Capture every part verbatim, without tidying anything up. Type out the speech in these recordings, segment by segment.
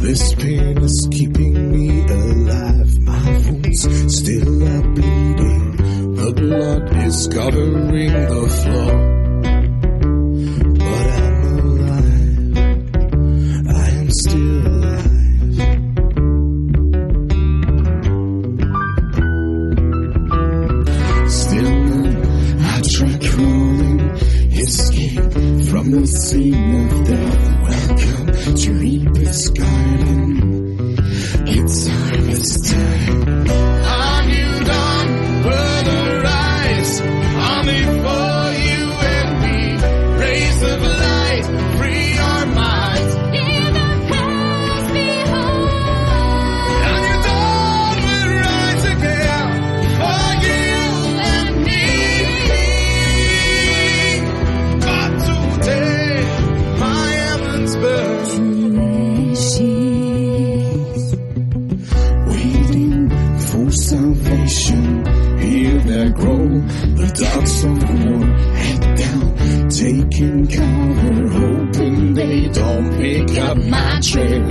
This pain is keeping me alive. My wounds still are bleeding. The blood is covering the floor. But I'm alive. I am still alive. Still now, I try crawling, escape from the scene of death. Welcome to Reaper's Garden. It's harvest time. A new dawn will arise. Only for you and me. Rays of light, free our minds. In the past, behold. A new dawn will rise again for you and me. But today, my heavens burn. Waiting for salvation. Here they grow the dogs of war. Head down, taking cover, hoping they don't pick up my trail.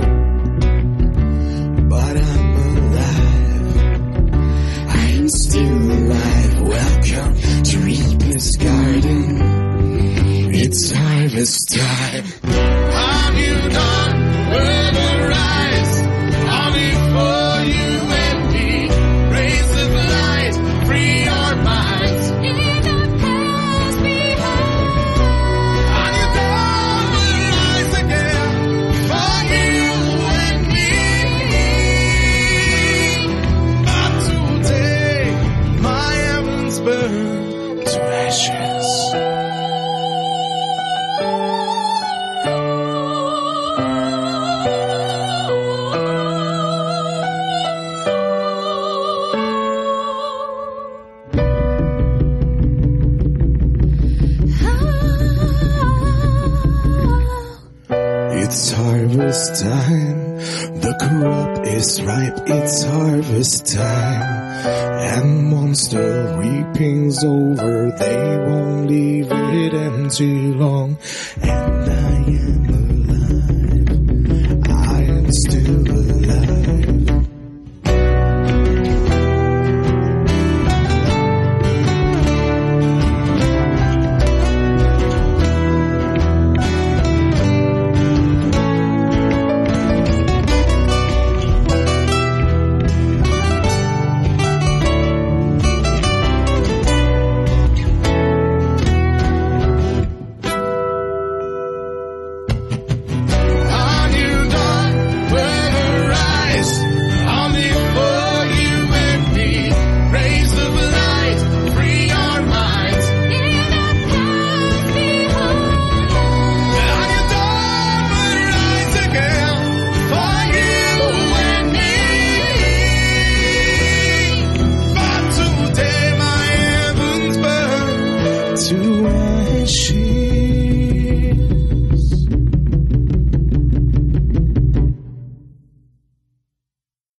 But I'm alive. I'm still alive. Welcome to Reaper's Garden. It's harvest time. A new dawn will arise. Only for you and me. Rays of light, free our minds. In the past, behold. A new dawn will rise again for you and me. But today, my heavens burn to ashes. It's harvest time, the crop is ripe, it's harvest time. And monster reaping's over, they won't leave it empty long. And